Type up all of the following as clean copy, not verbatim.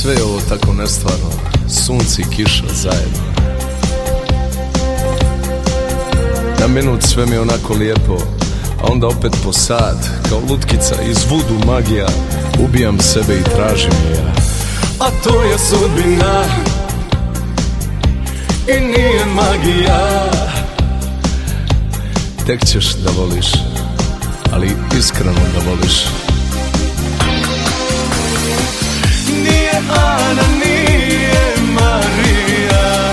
Sve je ovo tako nestvarno, sunce i kiša zajedno. Na minut sve mi je onako lijepo, a onda opet po sat, kao lutkica iz vudu magija, ubijam sebe i tražim ja. A to je sudbina i nije magija. Tek ćeš da voliš, ali iskreno da voliš. Nije Ana, nije Marija,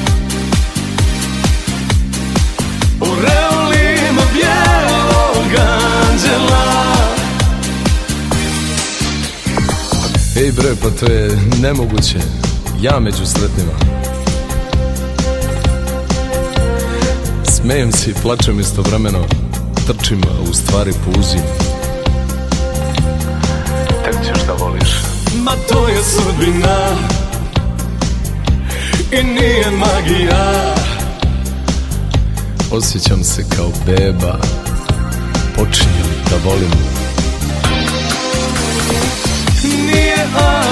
u reolima bijelog anđela. Ej bre, pa to je nemoguće, ja među sretnima. Smejem se i plačem istovremeno, trčim, a u stvari puzim. Tek ćeš da voliš. Ma to je sudbina i nije magija. Osjećam se kao beba, počinjem da volim. Nije